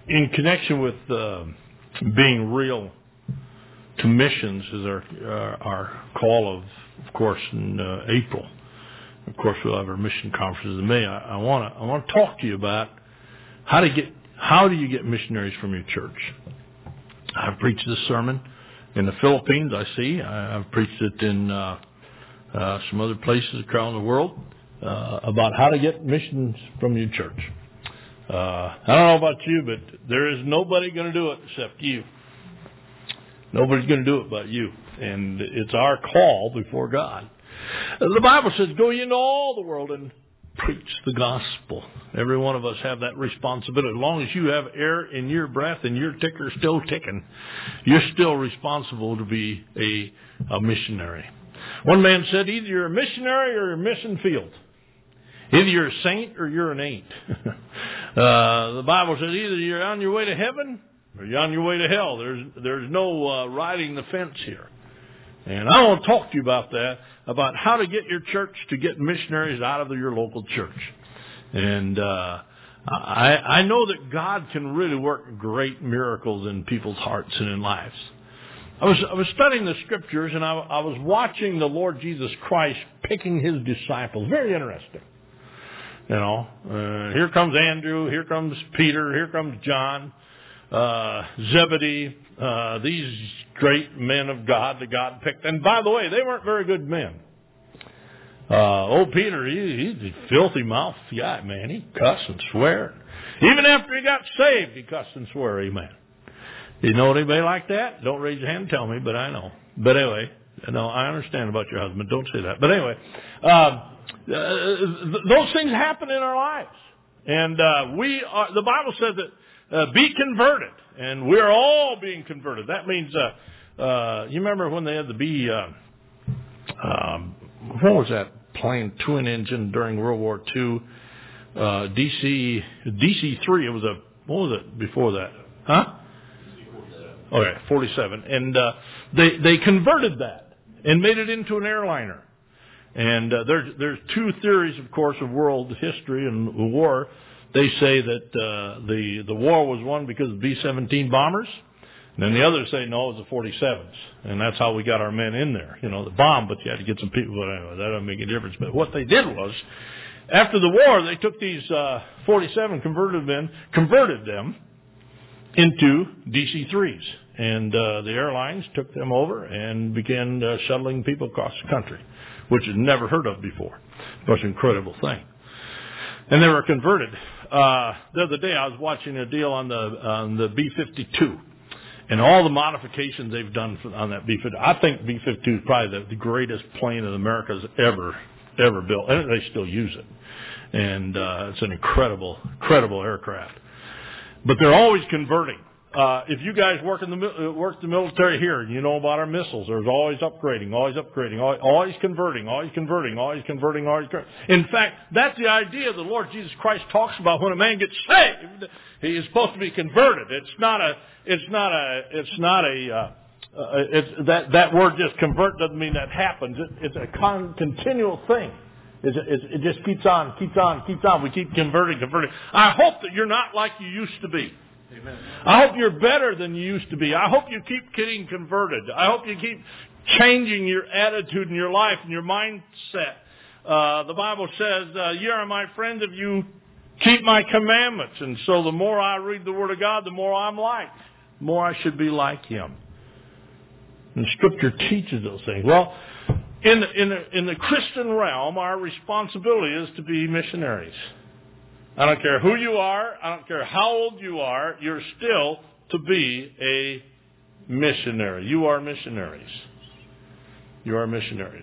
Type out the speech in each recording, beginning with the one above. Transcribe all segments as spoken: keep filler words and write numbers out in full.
in connection with uh, being real to missions is our uh, our call of, of course, in uh, April. Of course, we'll have our mission conferences in May. I want to I want to talk to you about how to get how do you get missionaries from your church. I've preached this sermon in the Philippines. I see I've preached it in uh, uh, some other places around the world uh, about how to get missions from your church. Uh, I don't know about you, but there is nobody going to do it except you. Nobody's going to do it but you. And it's our call before God. The Bible says, go ye into all the world and preach the gospel. Every one of us have that responsibility. As long as you have air in your breath and your ticker's still ticking, you're still responsible to be a, a missionary. One man said, either you're a missionary or you're a mission field. Either you're a saint or you're an ain't. uh, the Bible says either you're on your way to heaven or you're on your way to hell. There's there's no uh, riding the fence here. And I want to talk to you about that, about how to get your church to get missionaries out of your local church. And uh, I, I know that God can really work great miracles in people's hearts and in lives. I was I was studying the scriptures, and I, I was watching the Lord Jesus Christ picking his disciples. Very interesting. You know, uh, here comes Andrew, here comes Peter, here comes John, uh, Zebedee, uh, these great men of God that God picked. And by the way, they weren't very good men. Uh, old Peter, he, he's a filthy mouth guy, man. He cussed and swear. Even after he got saved, he cussed and swore, amen. You know anybody like that? Don't raise your hand and tell me, but I know. But anyway, no, I understand about your husband. Don't say that. But anyway, uh, Uh, those things happen in our lives. And uh, we are, the Bible says that uh, be converted. And we're all being converted. That means, uh, uh, you remember when they had the B, uh, um, what was that plane, twin engine during World War Two? Uh, D C, D C three, it was a, what was it before that? Huh? Okay, forty-seven. And uh, they, they converted that and made it into an airliner. And uh, there's there's two theories, of course, of world history and war. They say that uh, the the war was won because of B seventeen bombers, and then the others say no, it was the forty-sevens, and that's how we got our men in there. You know, the bomb, but you had to get some people. But anyway, that doesn't make any difference. But what they did was, after the war, they took these uh, forty-seven converted men, converted them into D C threes, and uh, the airlines took them over and began uh, shuttling people across the country, which is never heard of before. It was an incredible thing. And they were converted. Uh, the other day I was watching a deal on the on the B fifty-two and all the modifications they've done for, on that B fifty-two. I think B fifty-two is probably the, the greatest plane that America's ever, ever built. And they still use it. And uh, it's an incredible, incredible aircraft. But they're always converting. Uh, if you guys work in the work the military here, you know about our missiles. There's always upgrading, always upgrading, always, always converting, always converting, always converting, always converting. In fact, that's the idea the Lord Jesus Christ talks about when a man gets saved. He is supposed to be converted. It's not a. It's not a. It's not a. Uh, uh, it's that that word just convert doesn't mean that happens. It, it's a con, continual thing. It's, it's, it just keeps on, keeps on, keeps on. We keep converting, converting. I hope that you're not like you used to be. Amen. I hope you're better than you used to be. I hope you keep getting converted. I hope you keep changing your attitude and your life and your mindset. Uh, the Bible says, uh, ye are my friends if you keep my commandments. And so the more I read the Word of God, the more I'm like. The more I should be like Him. And Scripture teaches those things. Well, in the, in the, in the Christian realm, our responsibility is to be missionaries. I don't care who you are. I don't care how old you are. You're still to be a missionary. You are missionaries. You are missionaries.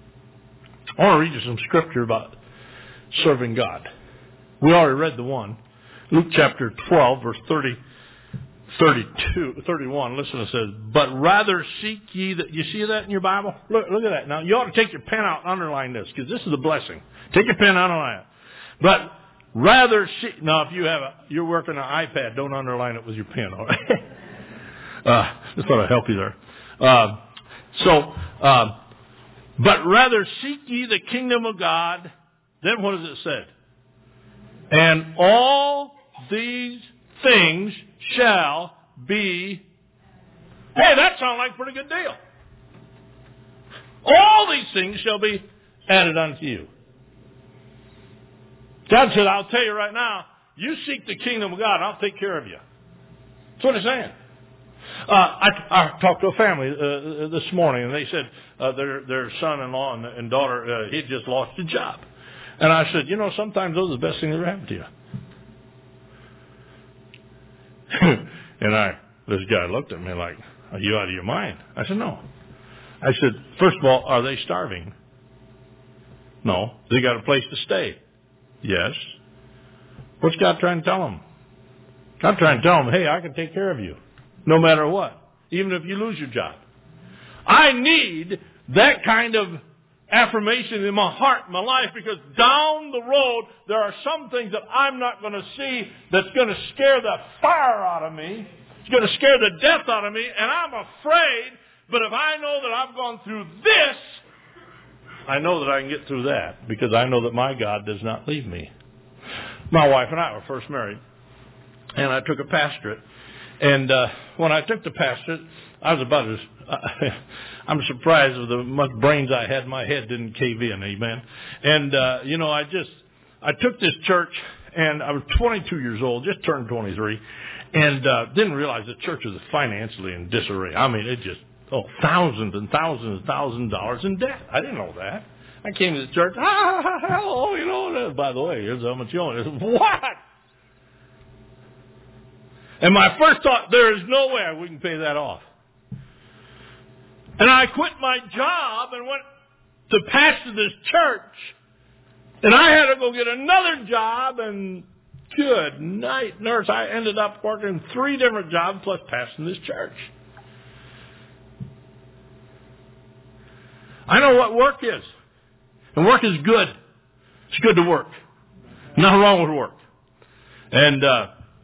I want to read you some scripture about serving God. We already read the one. Luke chapter twelve, verse thirty, thirty-two, thirty-one. Listen, it says, but rather seek ye that. You see that in your Bible? Look, look at that. Now, you ought to take your pen out and underline this, because this is a blessing. Take your pen and underline it. But rather seek. Now, if you have a, you're working on an iPad, don't underline it with your pen, all right? uh, just thought I'd help you there. Uh, so, uh, but rather seek ye the kingdom of God. Then what does it say? And all these things shall be. Hey, that sounds like a pretty good deal. All these things shall be added unto you. God said, I'll tell you right now, you seek the kingdom of God, and I'll take care of you. That's what He's saying. Uh, I, I talked to a family uh, this morning, and they said uh, their their son-in-law and, and daughter, uh, he just lost a job. And I said, you know, sometimes those are the best things that ever happened to you. and I, this guy looked at me like, are you out of your mind? I said, no. I said, first of all, are they starving? No. They got a place to stay? Yes. What's God trying to tell them? God trying to tell them, hey, I can take care of you. No matter what. Even if you lose your job. I need that kind of affirmation in my heart, in my life, because down the road, there are some things that I'm not going to see that's going to scare the fire out of me. It's going to scare the death out of me, and I'm afraid. But if I know that I've gone through this, I know that I can get through that, because I know that my God does not leave me. My wife and I were first married, and I took a pastorate. And uh, when I took the pastorate, I was about as, uh, I'm surprised with the much brains I had, my head didn't cave in, amen. And, uh, you know, I just, I took this church, and I was twenty-two years old, just turned twenty-three, and uh, didn't realize the church was financially in disarray. I mean, it just, oh, thousands and thousands and thousands of dollars in debt. I didn't know that. I came to the church, ah, hello, you know, by the way, here's how much you owe. I said, what? And my first thought, there is no way we can pay that off. And I quit my job and went to pastor this church. And I had to go get another job, and good night, nurse. I ended up working three different jobs plus pastoring this church. I know what work is. And work is good. It's good to work. Nothing wrong with work. And uh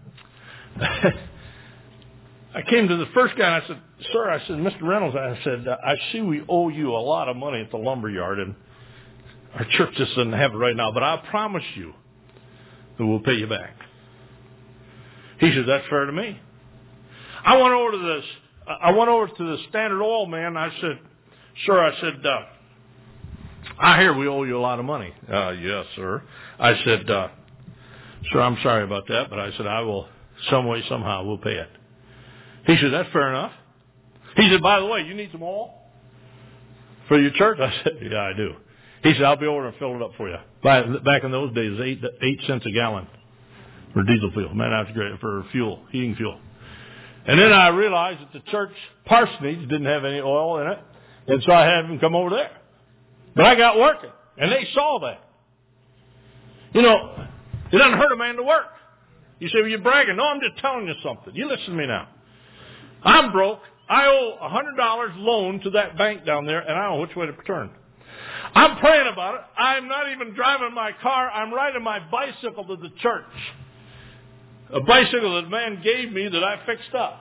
I came to the first guy and I said, sir, I said, Mister Reynolds, I said, I see we owe you a lot of money at the lumber yard, and our church just doesn't have it right now, but I promise you that we'll pay you back. He said, that's fair to me. I went over to this, I went over to the Standard Oil man. I said, sir, I said, uh, I hear we owe you a lot of money. Uh, yes, sir. I said, uh, sir, I'm sorry about that, but I said, I will, some way, somehow, we'll pay it. He said, that's fair enough. He said, by the way, you need some oil for your church? I said, yeah, I do. He said, I'll be over and fill it up for you. Back in those days, eight, eight cents a gallon for diesel fuel. Man, that's great for fuel, heating fuel. And then I realized that the church parsonage didn't have any oil in it, and so I had them come over there. But I got working, and they saw that. You know, it doesn't hurt a man to work. You say, well, you're bragging. No, I'm just telling you something. You listen to me now. I'm broke. I owe one hundred dollars loan to that bank down there, and I don't know which way to turn. I'm praying about it. I'm not even driving my car. I'm riding my bicycle to the church. A bicycle that a man gave me that I fixed up.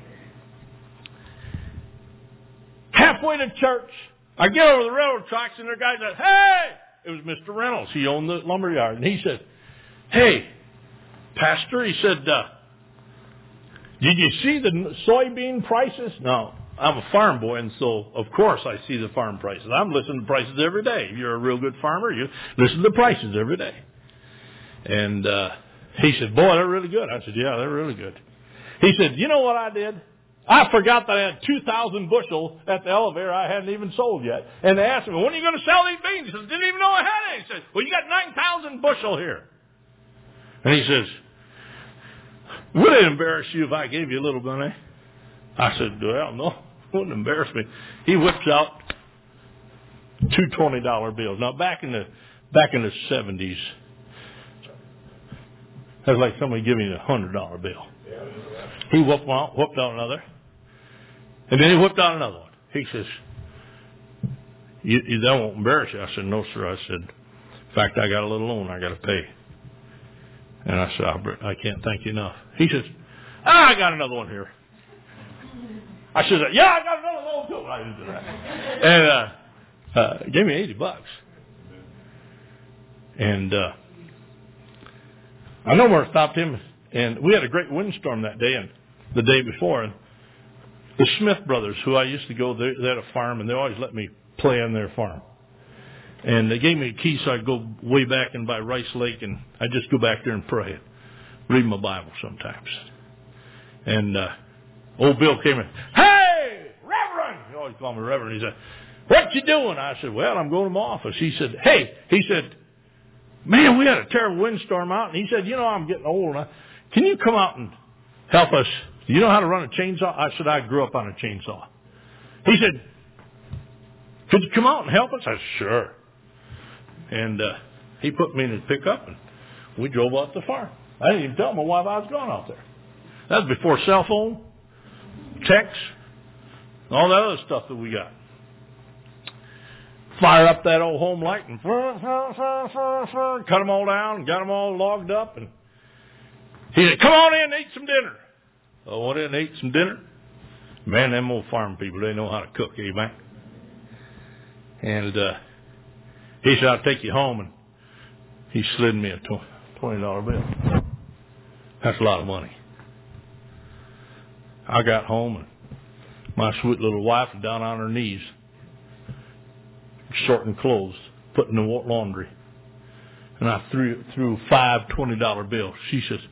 Halfway to church, I get over the railroad tracks, and the guy says, hey! It was Mister Reynolds. He owned the lumber yard. And he said, hey, Pastor, he said, uh, did you see the soybean prices? No, I'm a farm boy, and so, of course, I see the farm prices. I'm listening to prices every day. If you're a real good farmer, you listen to the prices every day. And uh, he said, boy, they're really good. I said, yeah, they're really good. He said, you know what I did? I forgot that I had two thousand bushel at the elevator I hadn't even sold yet. And they asked me, when are you going to sell these beans? He said, didn't even know I had any. He said, well, you got nine thousand bushel here. And he says, would it embarrass you if I gave you a little money? I said, well, no, it wouldn't embarrass me. He whips out two twenty dollar bills. Now, back in the back in the seventies, that's like somebody giving you a one hundred dollar bill. He whipped out, whipped out another. And then he whipped out another one. He says, you, you, that won't embarrass you. I said, no, sir. I said, in fact, I got a little loan I got to pay. And I said, Albert, I can't thank you enough. He says, ah, I got another one here. I said, yeah, I got another loan too. I didn't do that. And uh, uh, gave me eighty bucks. And uh, I no more stopped him. And we had a great windstorm that day and the day before. And the Smith brothers, who I used to go, they, they had a farm, and they always let me play on their farm. And they gave me a key so I'd go way back in by Rice Lake, and I'd just go back there and pray, read my Bible sometimes. And uh, old Bill came in, "Hey, Reverend!" He always called me Reverend. He said, "What you doing?" I said, "Well, I'm going to my office." He said, "Hey," he said, "Man, we had a terrible windstorm out." And he said, "You know, I'm getting old. Now. Can you come out and help us? Do you know how to run a chainsaw?" I said, "I grew up on a chainsaw." He said, "Could you come out and help us?" I said, "Sure." And uh, he put me in his pickup, and we drove out to the farm. I didn't even tell my wife I was going out there. That was before cell phone, text, all that other stuff that we got. Fire up that old home light and cut them all down and got them all logged up. And he said, "Come on in and eat some dinner." I went in and ate some dinner. Man, them old farm people, they know how to cook, amen. And uh, he said, "I'll take you home." And he slid me a twenty dollar bill. That's a lot of money. I got home, and my sweet little wife was down on her knees, sorting clothes, putting the laundry. And I threw, threw five twenty dollar bills. She says,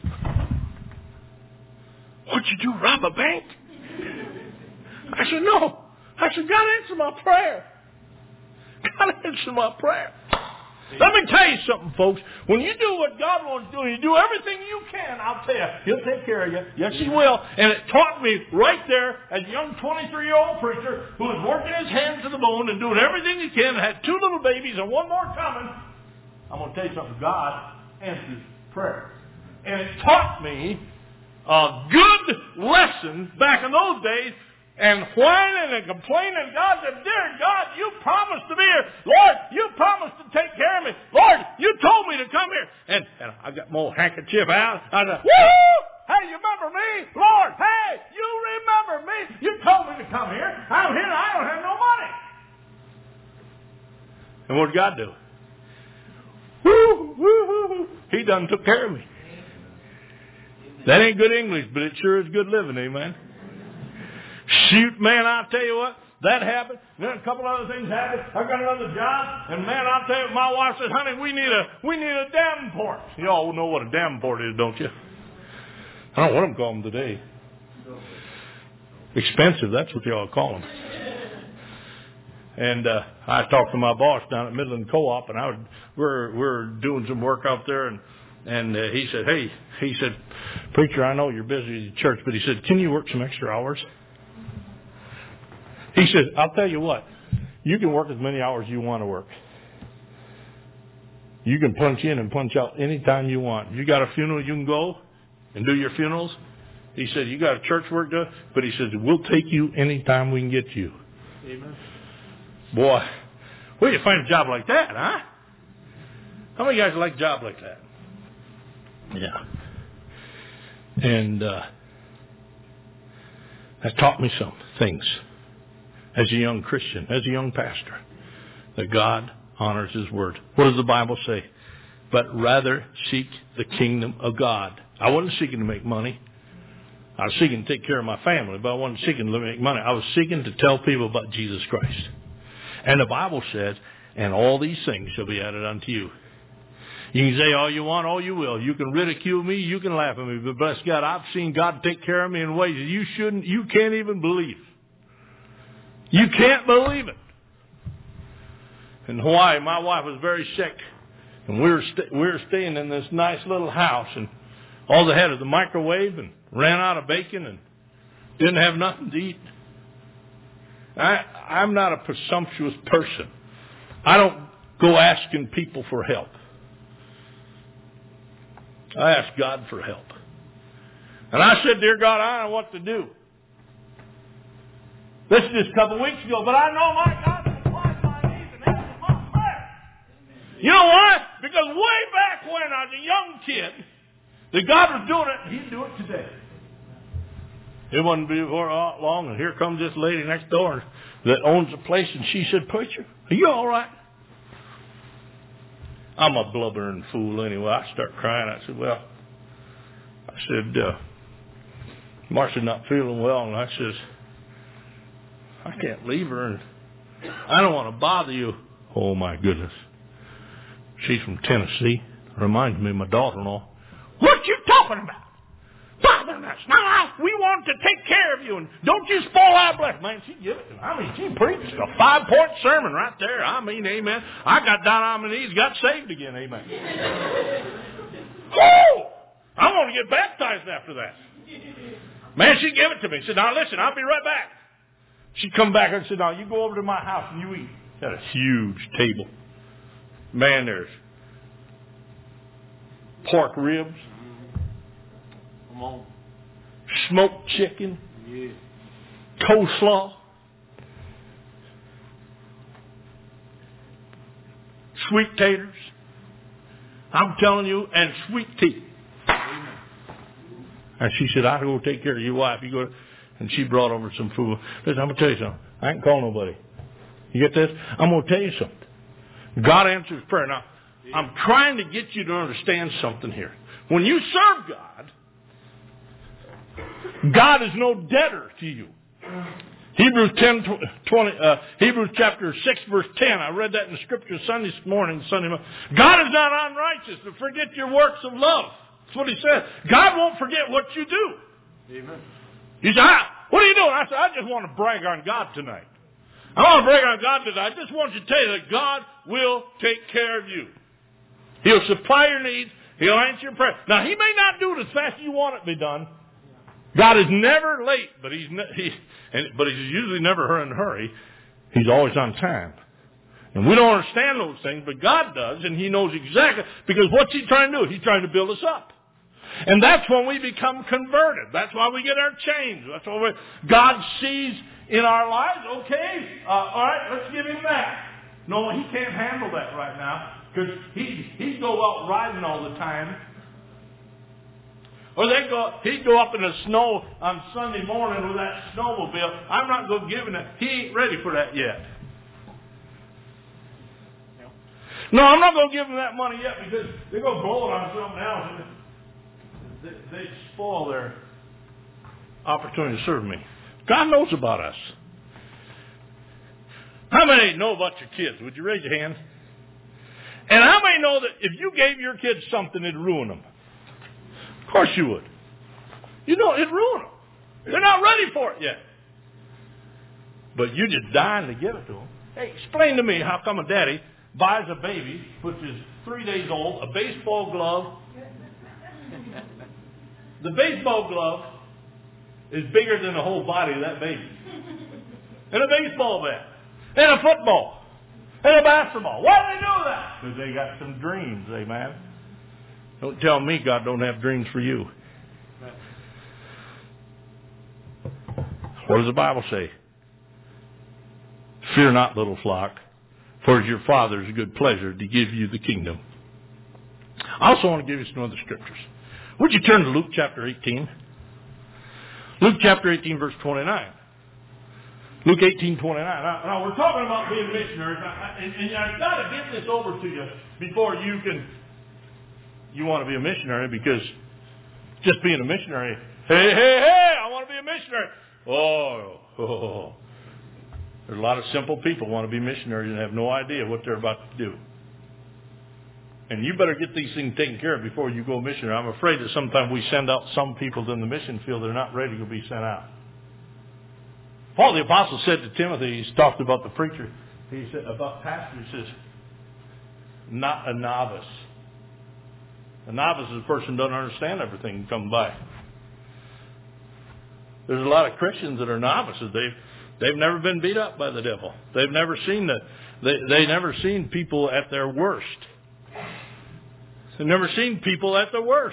"What'd you do, rob a bank?" I said, "No." I said, "God answer my prayer. God answer my prayer." Let me tell you something, folks. When you do what God wants to do, you do everything you can, I'll tell you, He'll take care of you. Yes, He will. And it taught me right there as a young twenty-three-year-old preacher who was working his hands to the bone and doing everything he can, had two little babies and one more coming. I'm going to tell you something. God answers prayer. And it taught me a good lesson back in those days. And whining and complaining, God said, "Dear God, you promised to be here. Lord, you promised to take care of me. Lord, you told me to come here." And, and I got my old handkerchief out. I said, "Woo! Hey, you remember me? Lord, hey, you remember me. You told me to come here. I'm here and I don't have no money." And what did God do? Woo, woo, woo. He done took care of me. That ain't good English, but it sure is good living, amen. Shoot, man, I'll tell you what, that happened. Then a couple other things happened. I got another job, and man, I'll tell you, my wife said, "Honey, we need a we need a Davenport." You all know what a Davenport is, don't you? I don't know what I'm calling them today. Expensive, that's what y'all call them. And uh, I talked to my boss down at Midland Co-op, and I would, we're we're doing some work out there, and and uh, he said, "Hey," he said, "Preacher, I know you're busy at church, but he said, can you work some extra hours?" He said, "I'll tell you what, you can work as many hours as you want to work. You can punch in and punch out anytime you want. You got a funeral, you can go and do your funerals." He said, "You got a church work done," but he said, "We'll take you anytime we can get you." Amen. Boy, where do you find a job like that, huh? How many guys like a job like that? Yeah. And uh, that taught me some things. As a young Christian, as a young pastor, that God honors His word. What does the Bible say? "But rather seek the kingdom of God." I wasn't seeking to make money. I was seeking to take care of my family, but I wasn't seeking to make money. I was seeking to tell people about Jesus Christ. And the Bible says, "And all these things shall be added unto you." You can say all you want, all you will. You can ridicule me, you can laugh at me, but bless God, I've seen God take care of me in ways that you shouldn't, you can't even believe. You can't believe it. In Hawaii, my wife was very sick, and we were st- we were staying in this nice little house, and all they had was a microwave, and ran out of bacon, and didn't have nothing to eat. I I'm not a presumptuous person. I don't go asking people for help. I ask God for help, and I said, "Dear God, I don't know what to do." This is just a couple of weeks ago, but I know my God supplies my needs and answers my prayer. You know why? Because way back when I was a young kid, that God was doing it, He'd do it today. It wouldn't be for long, and here comes this lady next door that owns the place, and she said, "Preacher, are you all right?" I'm a blubbering fool anyway. I start crying. I said, "Well, I said, uh, Marcia's not feeling well. And I says, I can't leave her. And I don't want to bother you. Oh, my goodness. She's from Tennessee. Reminds me of my daughter-in-law. What you talking about? Bothering us. Now, we want to take care of you, and don't you spoil our blessing. Man, she give it to me. I mean, she preached a five-point sermon right there. I mean, amen. I got down on my knees, got saved again, amen. Whoo! I want to get baptized after that. Man, she gave it to me. She said, now listen, I'll be right back. She come back and said, now you go over to my house and you eat. Got a huge table. Man, there's pork ribs. Come on. Smoked chicken. Yeah. Coleslaw. Sweet taters. I'm telling you, and sweet tea. And she said, I go take care of your wife. You go, and she brought over some food. Listen, I'm going to tell you something. I ain't call nobody. You get this? I'm going to tell you something. God answers prayer. Now, I'm trying to get you to understand something here. When you serve God, God is no debtor to you. Hebrews ten, twenty, uh, Hebrews chapter six, verse ten. I read that in the scripture Sunday morning, Sunday morning. God is not unrighteous to forget your works of love. That's what he said. God won't forget what you do. Amen. You say, ah, what are you doing? I said, I just want to brag on God tonight. I want to brag on God tonight. I just want you to tell you that God will take care of you. He'll supply your needs. He'll answer your prayer. Now, he may not do it as fast as you want it to be done. God is never late, but he's ne- he, and, but he's usually never in a hurry. He's always on time. And we don't understand those things, but God does, and he knows exactly, because what's he trying to do? He's trying to build us up. And that's when we become converted. That's why we get our change. That's why we, God sees in our lives, okay, uh, all right, let's give him that. No, he can't handle that right now, because he, he'd go out riding all the time. Or they go, he'd go up in the snow on Sunday morning with that snowmobile. I'm not going to give him that. He ain't ready for that yet. No, I'm not going to give him that money yet because they're going to blow it on something else. And they, they spoil their opportunity to serve me. God knows about us. How many know about your kids? Would you raise your hand? And how many know that if you gave your kids something, it'd ruin them? Of course you would. You know, it'd ruin them. They're not ready for it yet. But you're just dying to give it to them. Hey, explain to me how come a daddy buys a baby, which is three days old, a baseball glove. The baseball glove is bigger than the whole body of that baby. And a baseball bat. And a football. And a basketball. Why do they do that? Because they got some dreams, amen. Don't tell me God don't have dreams for you. What does the Bible say? Fear not, little flock, for it's your Father's good pleasure to give you the kingdom. I also want to give you some other scriptures. Would you turn to Luke chapter eighteen? Luke chapter eighteen, verse twenty-nine. Luke eighteen, twenty-nine. Now, now we're talking about being missionaries, and, and I've got to get this over to you before you can, you want to be a missionary, because just being a missionary, hey, hey, hey, I want to be a missionary. Oh, oh, there's a lot of simple people who want to be missionaries and have no idea what they're about to do. And you better get these things taken care of before you go missionary. I'm afraid that sometimes we send out some people in the mission field that are not ready to be sent out. Paul the Apostle said to Timothy, he's talked about the preacher, he said about pastor, he says, not a novice. A novice is a person who doesn't understand everything and come by. There's a lot of Christians that are novices. They've they've never been beat up by the devil. They've never seen the they they never seen people at their worst. They've never seen people at their worst.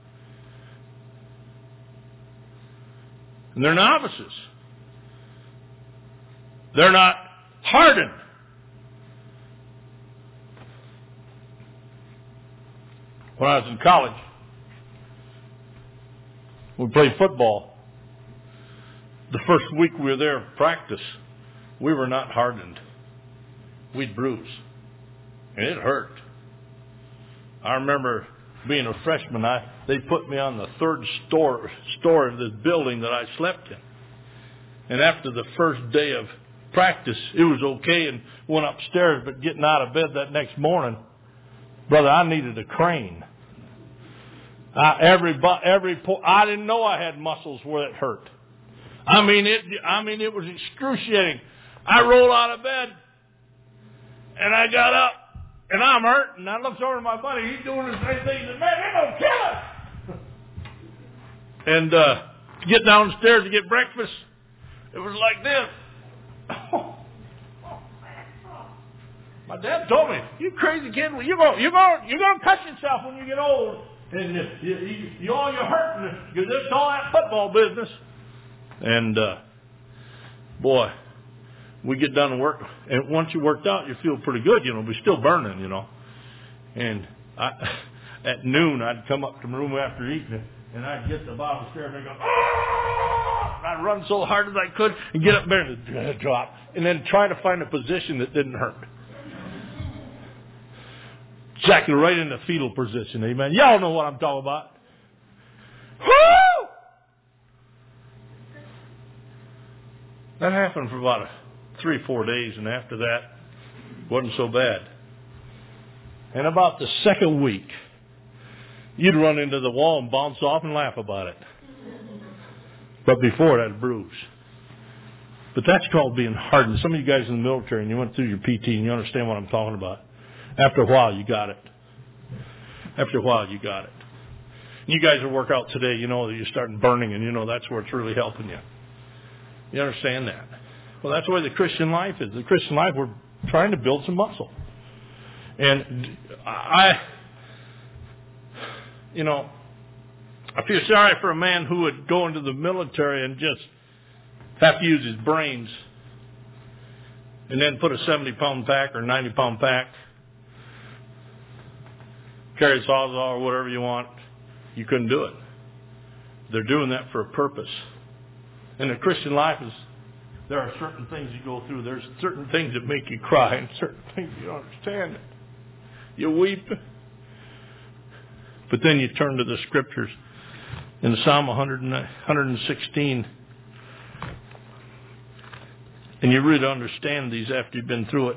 And they're novices. They're not hardened. When I was in college, we played football. The first week we were there in practice, we were not hardened. We'd bruise. And it hurt. I remember being a freshman, I they put me on the third store, story of this building that I slept in. And after the first day of practice, it was okay and went upstairs, but getting out of bed that next morning, brother, I needed a crane. I, every, every, I didn't know I had muscles where it hurt. I mean, it, I mean, it was excruciating. I rolled out of bed and I got up and I'm hurting. I looked over to my buddy. He's doing the same thing. He said, man, they're going to kill us. And, uh, get downstairs to get breakfast. It was like this. My dad told me, "You crazy kid, you're going, you're going, you're going to cut yourself when you get old, and you, you, you, you all you're hurting because it's all that football business." And uh, boy, we get done and work, and once you worked out, you feel pretty good, you know. We're still burning, you know. And I, at noon, I'd come up to my room after eating, and I'd get to the bottom of the stairs and I'd go, "Ah!" And I'd run so hard as I could and get up there and drop, and then try to find a position that didn't hurt. Exactly right in the fetal position, amen. Y'all know what I'm talking about. Woo! That happened for about three, four days, and after that, wasn't so bad. And about the second week, you'd run into the wall and bounce off and laugh about it. But before that, a bruise. But that's called being hardened. Some of you guys in the military, and you went through your P T, and you understand what I'm talking about. After a while, you got it. After a while, you got it. You guys that work out today, you know that you're starting burning, and you know that's where it's really helping you. You understand that? Well, that's the way the Christian life is. The Christian life, we're trying to build some muscle. And I, you know, I feel sorry for a man who would go into the military and just have to use his brains and then put a seventy-pound pack or ninety-pound pack, carry a sawzall or whatever you want. You couldn't do it. They're doing that for a purpose. And the Christian life is, there are certain things you go through. There's certain things that make you cry and certain things you don't understand. You weep. But then you turn to the scriptures. In Psalm one sixteen, and you really understand these after you've been through it.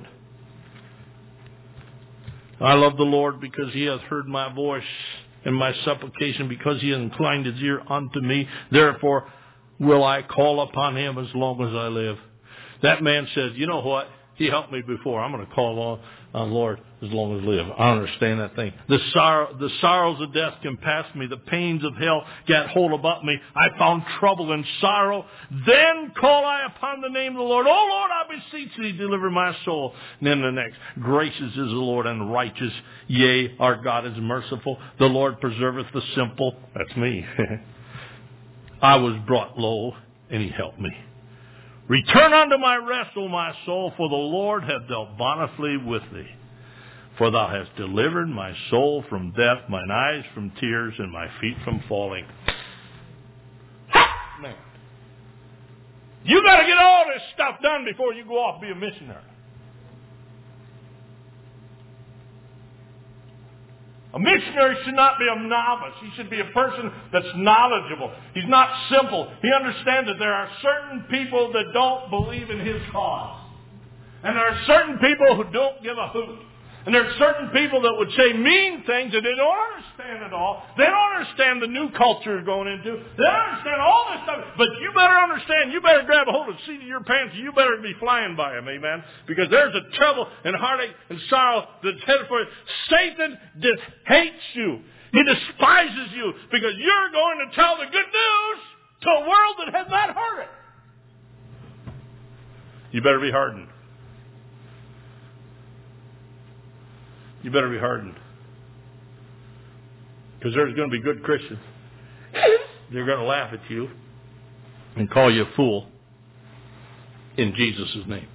I love the Lord because he hath heard my voice and my supplication, because he hath inclined his ear unto me. Therefore will I call upon him as long as I live. That man says, you know what? He helped me before. I'm going to call on, on Lord as long as I live. I understand that thing. The sorrow, the sorrows of death compassed me. The pains of hell got hold about me. I found trouble and sorrow. Then call I upon the name of the Lord. Oh Lord, I beseech thee, deliver my soul. And then the next. Gracious is the Lord and righteous. Yea, our God is merciful. The Lord preserveth the simple. That's me. I was brought low, and he helped me. Return unto my rest, O my soul, for the Lord hath dealt bountifully with thee. For thou hast delivered my soul from death, mine eyes from tears, and my feet from falling. Man, you got to get all this stuff done before you go off and be a missionary. A missionary should not be a novice. He should be a person that's knowledgeable. He's not simple. He understands that there are certain people that don't believe in his cause. And there are certain people who don't give a hoot. And there are certain people that would say mean things that they don't understand at all. They don't understand the new culture you're going into. They don't understand all this stuff. But you better understand, you better grab a hold of the seat of your pants, and you better be flying by them, amen? Because there's a trouble and heartache and sorrow that's headed for you. Satan just hates you. He despises you because you're going to tell the good news to a world that has not heard it. You better be hardened. You better be hardened. Because there's going to be good Christians. They're going to laugh at you and call you a fool in Jesus' name.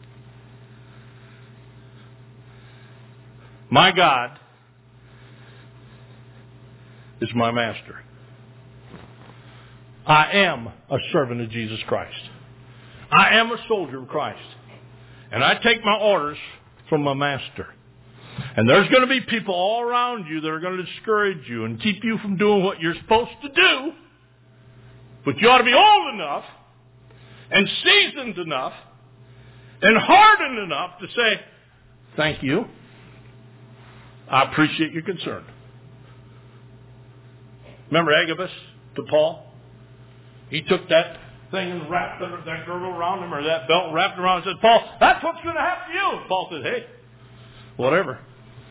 My God is my master. I am a servant of Jesus Christ. I am a soldier of Christ. And I take my orders from my master. And there's going to be people all around you that are going to discourage you and keep you from doing what you're supposed to do. But you ought to be old enough and seasoned enough and hardened enough to say, thank you. I appreciate your concern. Remember Agabus to Paul? He took that thing and wrapped it, that girdle around him, or that belt and wrapped it around him and said, Paul, that's what's going to happen to you. Paul said, hey, whatever.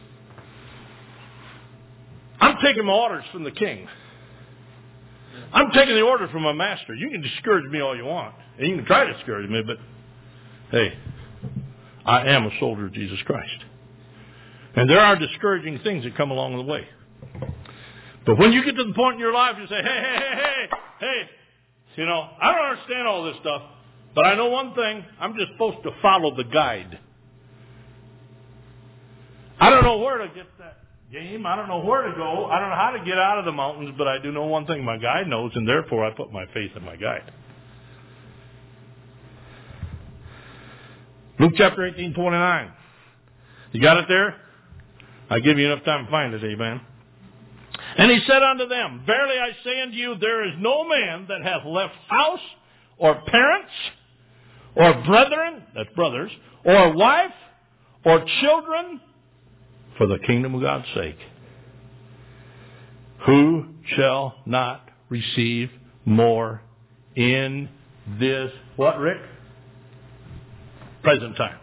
I'm taking my orders from the king. I'm taking the orders from my master. You can discourage me all you want. And you can try to discourage me, but hey, I am a soldier of Jesus Christ. And there are discouraging things that come along the way. But when you get to the point in your life, you say, hey, hey, hey, hey, hey, you know, I don't understand all this stuff, but I know one thing. I'm just supposed to follow the guide. I don't know where to get that game. I don't know where to go. I don't know how to get out of the mountains, but I do know one thing. My guide knows, and therefore I put my faith in my guide. Luke chapter eighteen, twenty-nine. You got it there? I give you enough time to find it, amen. And he said unto them, verily I say unto you, there is no man that hath left house, or parents, or brethren, that's brothers, or wife, or children, for the kingdom of God's sake, who shall not receive more in this, what, Rick? Present time.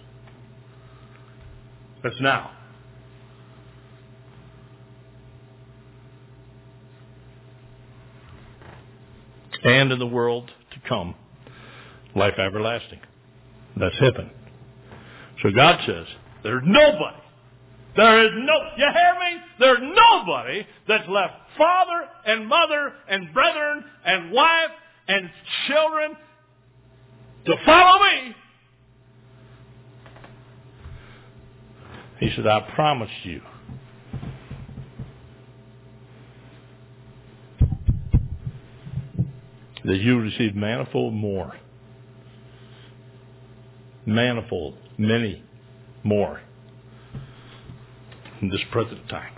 That's now. And in the world to come, life everlasting. That's heaven. So God says, there's nobody. There is no, you hear me? There's nobody that's left father and mother and brethren and wife and children to follow me. He said, I promise you. That you receive manifold more. Manifold, many more. In this present time.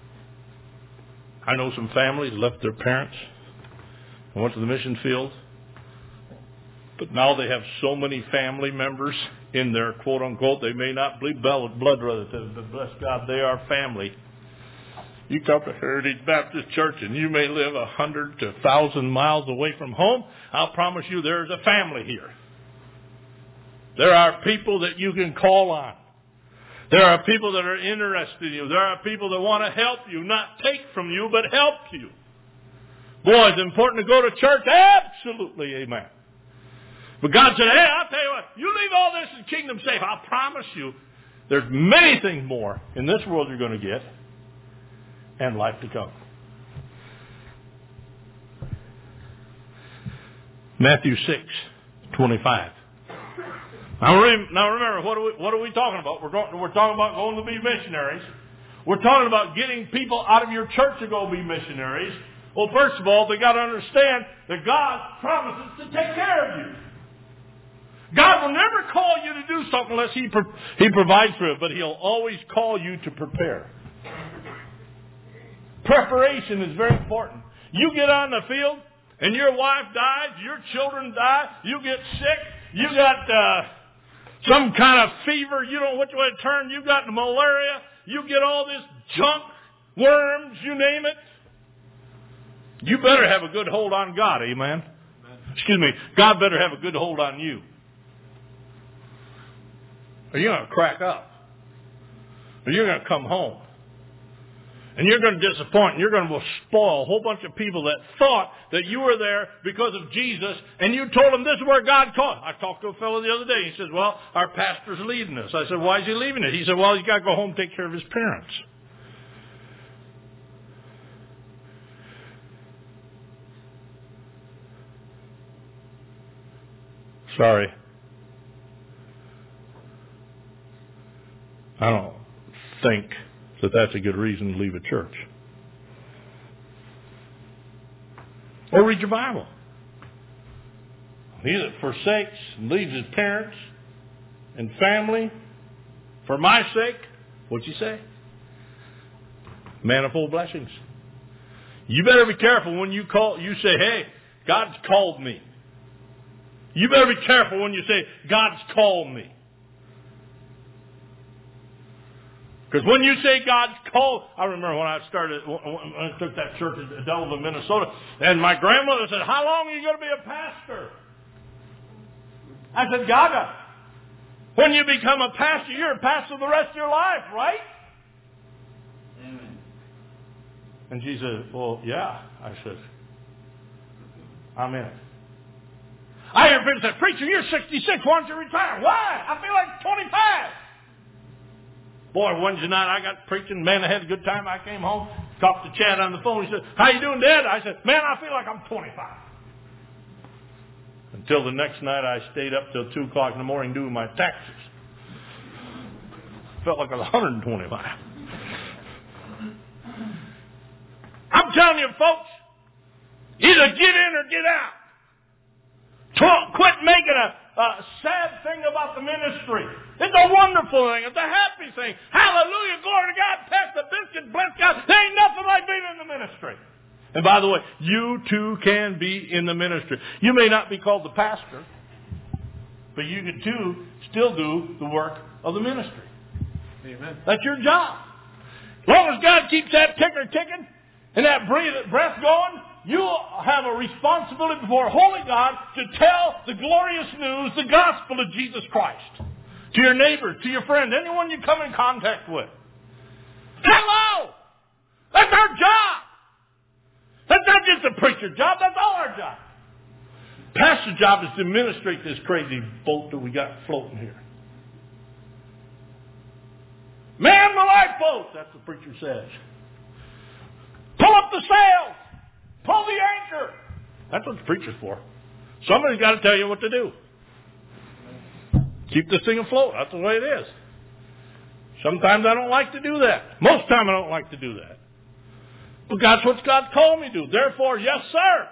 I know some families left their parents and went to the mission field, but now they have so many family members in their quote unquote, they may not be blood relatives, but bless God, they are family. You come to Heritage Baptist Church and you may live a hundred to a thousand miles away from home. I'll promise you there's a family here. There are people that you can call on. There are people that are interested in you. There are people that want to help you, not take from you, but help you. Boy, it's important to go to church. Absolutely, amen. But God said, hey, I'll tell you what, you leave all this in kingdom safe. I promise you, there's many things more in this world you're going to get and life to come. Matthew six, twenty-five. Now remember, what are we, what are we talking about? We're, going, we're talking about going to be missionaries. We're talking about getting people out of your church to go be missionaries. Well, first of all, they got to understand that God promises to take care of you. God will never call you to do something unless He, pro- he provides for it, but He'll always call you to prepare. Preparation is very important. You get on the field and your wife dies, your children die, you get sick, you got uh, some kind of fever, you don't know which way to turn, you got malaria, you get all this junk, worms, you name it. You better have a good hold on God, amen? Excuse me, God better have a good hold on you. Or you're going to crack up. Or you're going to come home. And you're going to disappoint, and you're going to spoil a whole bunch of people that thought that you were there because of Jesus, and you told them this is where God called. I talked to a fellow the other day. He says, well, our pastor's leaving us. I said, why is he leaving it? He said, well, he's got to go home and take care of his parents. Sorry. I don't think that that's a good reason to leave a church. Or read your Bible. He that forsakes and leaves his parents and family for my sake What'd you say? Manifold blessings. You better be careful when you call. You say, "Hey, God's called me." You better be careful when you say, "God's called me." Because when you say God's called, I remember when I started, when I took that church in Delavan, Minnesota, and my grandmother said, "How long are you going to be a pastor?" I said, "Gaga, when you become a pastor, you're a pastor the rest of your life, right?" Amen. And she said, "Well, yeah." I said, "I'm in it." I hear people say, "Preacher, you're sixty-six. Why don't you retire?" "Why? I feel like twenty-five. Boy, Wednesday night I got preaching. Man, I had a good time. I came home, talked to Chad on the phone. He said, "How you doing, Dad?" I said, "Man, I feel like I'm twenty-five. Until the next night I stayed up till two o'clock in the morning doing my taxes. Felt like I was one hundred twenty-five. I'm telling you, folks, either get in or get out. Talk, quit making a, a sad thing about the ministry. It's a wonderful thing. It's a happy thing. Hallelujah. Glory to God. Pass the biscuit. Bless God. There ain't nothing like being in the ministry. And by the way, you too can be in the ministry. You may not be called the pastor, but you can too still do the work of the ministry. Amen. That's your job. As long as God keeps that ticker ticking and that breath going, you have a responsibility before Holy God to tell the glorious news, the gospel of Jesus Christ, to your neighbors, to your friends, anyone you come in contact with. Hello! That's our job. That's not just a preacher's job, that's all our job. Pastor's job is to administrate this crazy boat that we got floating here. Man the lifeboat, that's what the preacher says. Pull up the sails. Pull the anchor. That's what the preacher's for. Somebody's got to tell you what to do. Keep this thing afloat. That's the way it is. Sometimes I don't like to do that. Most time I don't like to do that. But that's what God called me to do. Therefore, yes, sir.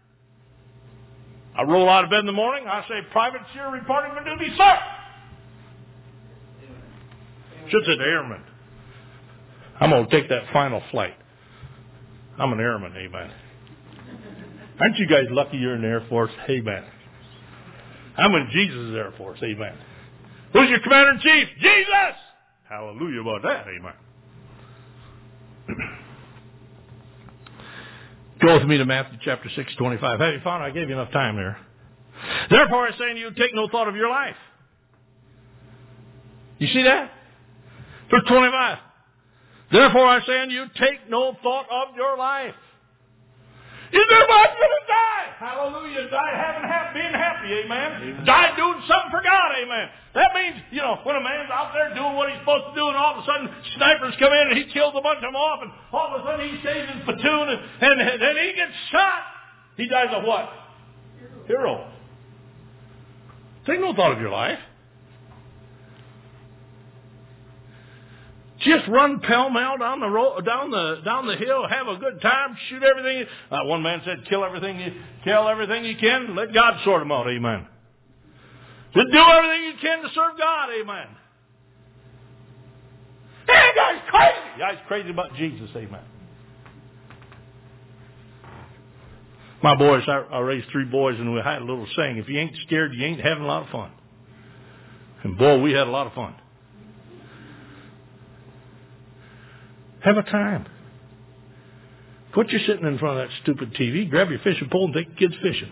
I roll out of bed in the morning. I say, "Private Sear reporting for duty, sir." Should say airman. I'm going to take that final flight. I'm an airman, amen. Aren't you guys lucky you're in the Air Force? Amen. I'm in Jesus' Air Force, amen. Who's your commander-in-chief? Jesus! Hallelujah about that, amen. Go with me to Matthew chapter six, twenty-five. Have you found I gave you enough time there? "Therefore I say to you, take no thought of your life." You see that? Verse twenty-five. "Therefore I say unto you, take no thought of your life." Is there much going to die? Hallelujah. Die having ha- being happy, amen. amen. Die doing something for God, amen. That means, you know, when a man's out there doing what he's supposed to do and all of a sudden snipers come in and he kills a bunch of them off and all of a sudden he saves his platoon and, and, and then he gets shot. He dies a what? Hero. Hero. Take no thought of your life. Just run pell-mell down the road, down the down the hill, have a good time, shoot everything. Uh, one man said, "Kill everything you kill everything you can. Let God sort them out." Amen. Just do everything you can to serve God. Amen. Hey, that guy's crazy. Yeah, he's crazy about Jesus. Amen. My boys, I, I raised three boys, and we had a little saying: "If you ain't scared, you ain't having a lot of fun." And boy, we had a lot of fun. Have a time. Quit you sitting in front of that stupid T V. Grab your fishing pole and take the kids fishing.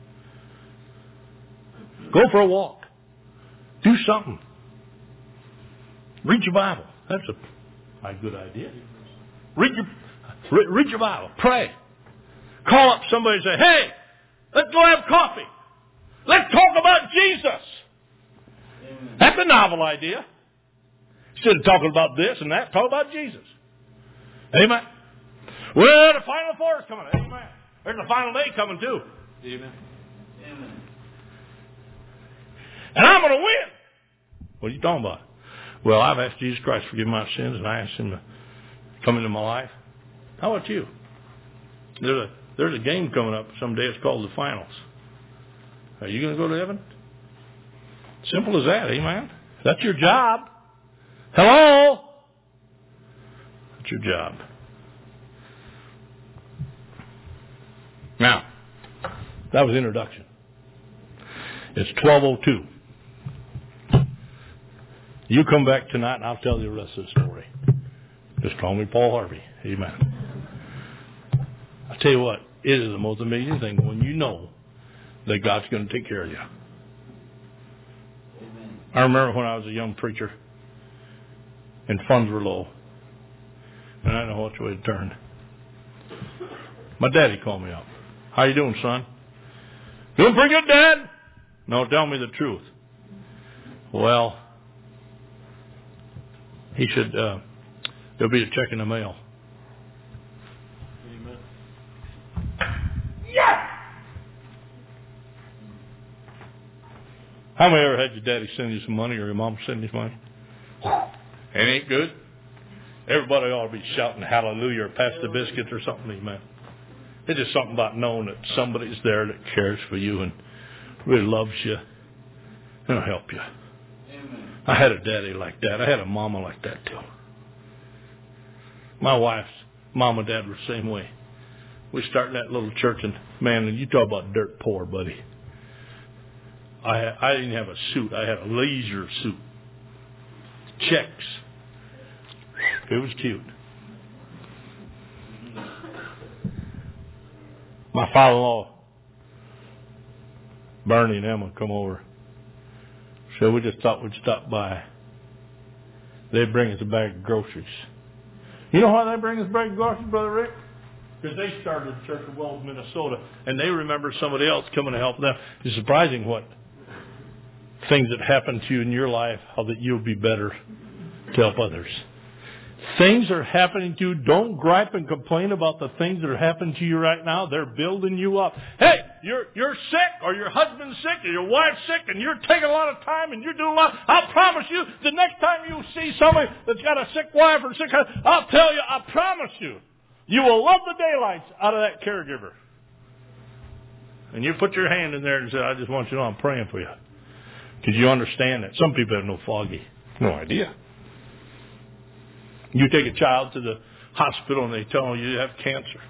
Go for a walk. Do something. Read your Bible. That's a, a good idea. Read your, read, read your Bible. Pray. Call up somebody and say, "Hey, let's go have coffee. Let's talk about Jesus." Amen. That's a novel idea. Instead of talking about this and that, talk about Jesus. Amen. Well, the final four is coming. Amen. There's the final day coming too. Amen. Amen. And I'm going to win. What are you talking about? Well, I've asked Jesus Christ to forgive my sins, and I asked Him to come into my life. How about you? There's a there's a game coming up someday. It's called the finals. Are you going to go to heaven? Simple as that. Amen. That's your job. Hello. your job. Now, that was introduction. It's twelve oh two. You come back tonight and I'll tell you the rest of the story. Just call me Paul Harvey. Amen. I tell you what, it is the most amazing thing when you know that God's going to take care of you. Amen. I remember when I was a young preacher and funds were low and I didn't know which way to turn. My daddy called me up. How you doing, son? Doing pretty good, Dad. No, tell me the truth. Well, he said, uh, there'll be a check in the mail. Amen. Yes! How many ever had your daddy send you some money or your mom send you some money? It ain't good. Everybody ought to be shouting hallelujah or pass the biscuits or something, amen. It's just something about knowing that somebody's there that cares for you and really loves you and will help you. Amen. I had a daddy like that. I had a mama like that too. My wife's mom and dad were the same way. We started that little church and man, and you talk about dirt poor, buddy. I had, I didn't have a suit. I had a leisure suit. Checks. It was cute. My father-in-law, Bernie and Emma, come over. So we just thought we'd stop by. They'd bring us a bag of groceries. You know why they bring us a bag of groceries, Brother Rick? Because they started the Church of Wells, Minnesota, and they remember somebody else coming to help them. It's surprising what things that happen to you in your life, how that you'll be better to help others. Things are happening to you. Don't gripe and complain about the things that are happening to you right now. They're building you up. Hey, you're you're sick, or your husband's sick, or your wife's sick, and you're taking a lot of time, and you're doing a lot. I'll promise you, the next time you see somebody that's got a sick wife or sick husband, I'll tell you, I promise you, you will love the daylights out of that caregiver. And you put your hand in there and say, I just want you to know I'm praying for you. Because you understand that. Some people have no foggy. No idea. You take a child to the hospital and they tell you you have cancer.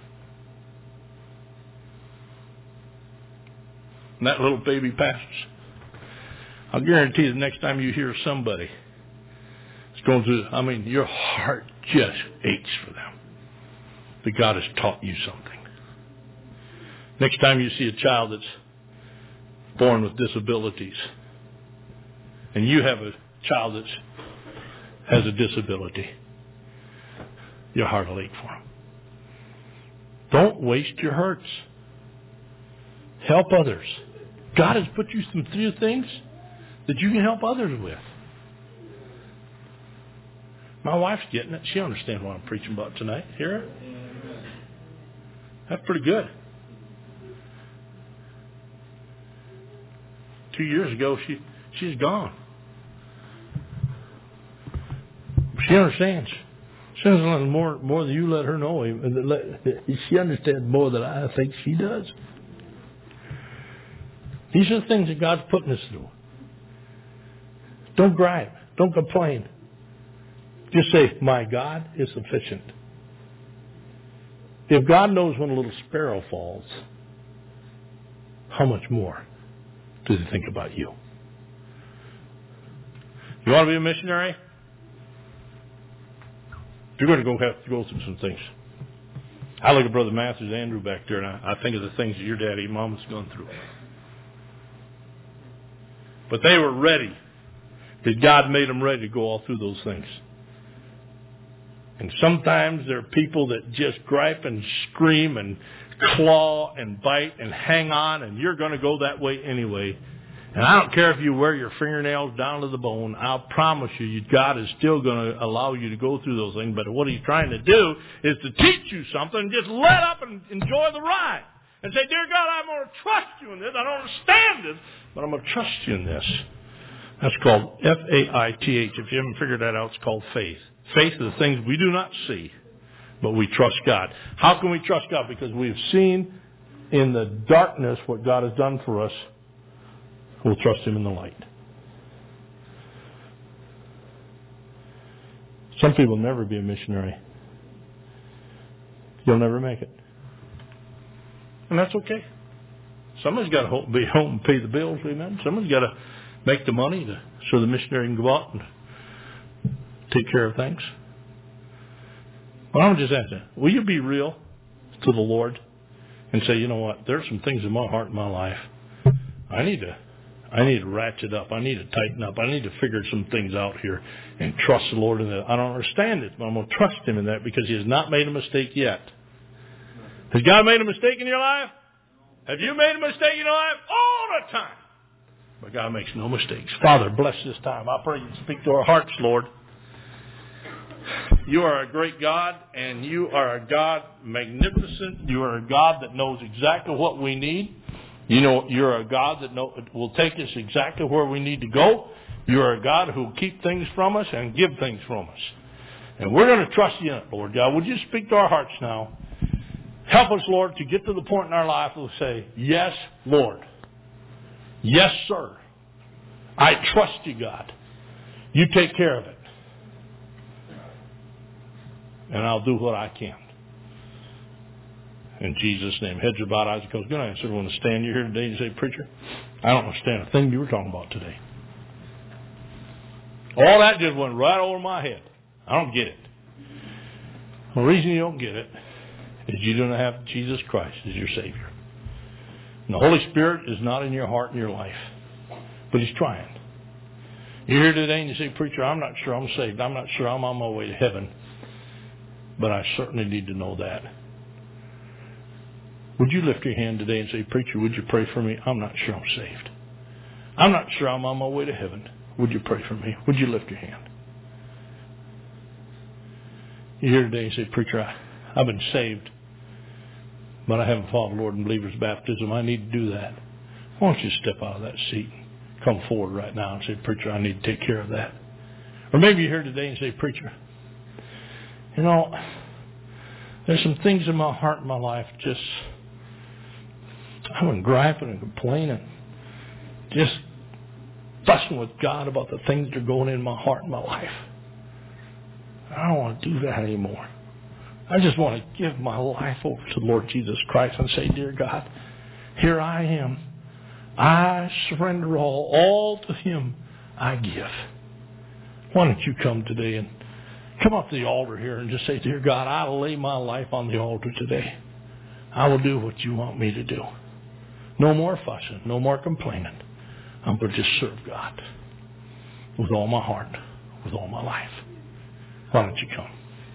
And that little baby passes. I'll guarantee the next time you hear somebody is going through, I mean, your heart just aches for them. That God has taught you something. Next time you see a child that's born with disabilities, and you have a child that has a disability, your heart will ache for them. Don't waste your hurts. Help others. God has put you through things that you can help others with. My wife's getting it. She understands what I'm preaching about tonight. Hear it? That's pretty good. Two years ago, she she's gone. She understands. She understands more more than you let her know. She understands more than I think she does. These are the things that God's putting us through. Don't gripe. Don't complain. Just say, my God is sufficient. If God knows when a little sparrow falls, how much more does He think about you? You want to be a missionary? You're going to go have to go through some things. I look at Brother Matthews, Andrew back there, and I, I think of the things that your daddy and mama's gone through. But they were ready. Because God made them ready to go all through those things. And sometimes there are people that just gripe and scream and claw and bite and hang on, and you're going to go that way anyway. And I don't care if you wear your fingernails down to the bone. I'll promise you, God is still going to allow you to go through those things. But what He's trying to do is to teach you something. Just let up and enjoy the ride. And say, dear God, I'm going to trust you in this. I don't understand this, but I'm going to trust you in this. That's called F A I T H. If you haven't figured that out, it's called faith. Faith is the things we do not see, but we trust God. How can we trust God? Because we've seen in the darkness what God has done for us. We'll trust Him in the light. Some people will never be a missionary. you'll never make it. And that's okay. Somebody's got to be home and pay the bills, amen. Somebody's got to make the money to, so the missionary can go out and take care of things. Well, I'm just asking, will you be real to the Lord and say, you know what, there's some things in my heart and my life. I need to I need to ratchet up. I need to tighten up. I need to figure some things out here and trust the Lord in that. I don't understand it, but I'm going to trust Him in that because He has not made a mistake yet. Has God made a mistake in your life? Have you made a mistake in your life? All the time. But God makes no mistakes. Father, bless this time. I pray you speak to our hearts, Lord. You are a great God, and you are a God magnificent. You are a God that knows exactly what we need. You know, you're a God that know, will take us exactly where we need to go. You're a God who will keep things from us and give things from us. And we're going to trust you in it, Lord God. Would you speak to our hearts now? Help us, Lord, to get to the point in our life where we say, yes, Lord. Yes, sir. I trust you, God. You take care of it. And I'll do what I can. In Jesus' name. Heads are bowed, eyes are closed. Good night. I want to stand you here today and say, preacher, I don't understand a thing you were talking about today. All that just went right over my head. I don't get it. The reason you don't get it is you don't have Jesus Christ as your Savior. And the Holy Spirit is not in your heart and your life. But He's trying. You're here today and you say, preacher, I'm not sure I'm saved. I'm not sure I'm on my way to heaven. But I certainly need to know that. Would you lift your hand today and say, preacher, would you pray for me? I'm not sure I'm saved. I'm not sure I'm on my way to heaven. Would you pray for me? Would you lift your hand? You're here today and say, preacher, I, I've been saved, but I haven't followed the Lord in believer's baptism. I need to do that. Why don't you step out of that seat and come forward right now and say, preacher, I need to take care of that. Or maybe you're here today and say, preacher, you know, there's some things in my heart and my life just, I've been griping and complaining, just fussing with God about the things that are going in my heart and my life. I don't want to do that anymore. I just want to give my life over to the Lord Jesus Christ and say, dear God, here I am. I surrender all, all to Him I give. Why don't you come today and come up to the altar here and just say, dear God, I lay my life on the altar today. I will do what you want me to do. No more fussing, no more complaining. I'm going to just serve God with all my heart, with all my life. Why don't you come?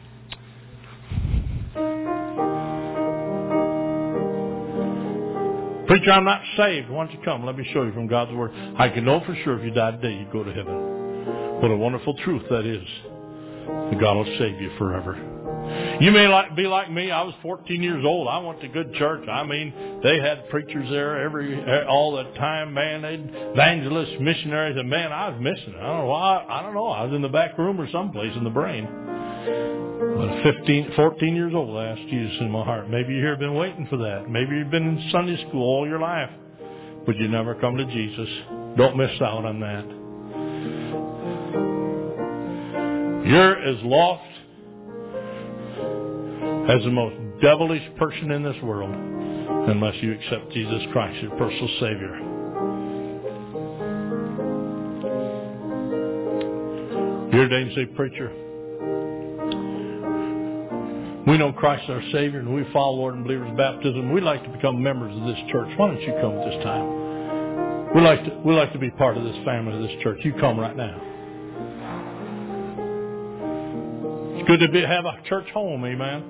Preacher, I'm not saved. Why don't you come? Let me show you from God's Word. I can know for sure if you died today, you'd go to heaven. What a wonderful truth that is. And God will save you forever. You may like, be like me. I was fourteen years old. I went to good church. I mean, they had preachers there every all the time, man. They evangelists, missionaries, and man, I was missing it. I don't know why. I don't know. I was in the back room or someplace in the brain. But fifteen, fourteen years old, I asked Jesus in my heart. Maybe you've here been waiting for that. Maybe you've been in Sunday school all your life, but you never come to Jesus. Don't miss out on that. You're as lost as the most devilish person in this world unless you accept Jesus Christ, your personal Savior. Here today and say, preacher, we know Christ is our Savior and we follow Lord and believers baptism. We'd like to become members of this church. Why don't you come at this time? We'd like to, we'd like to be part of this family of this church. You come right now. It's good to be, have a church home, amen.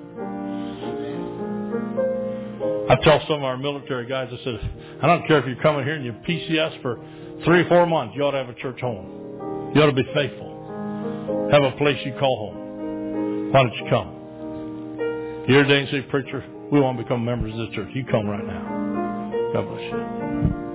I tell some of our military guys, I said, I don't care if you're coming here and you're P C S for three or four months, you ought to have a church home. You ought to be faithful. Have a place you call home. Why don't you come? You're here today and say, preacher, we want to become members of this church. You come right now. God bless you.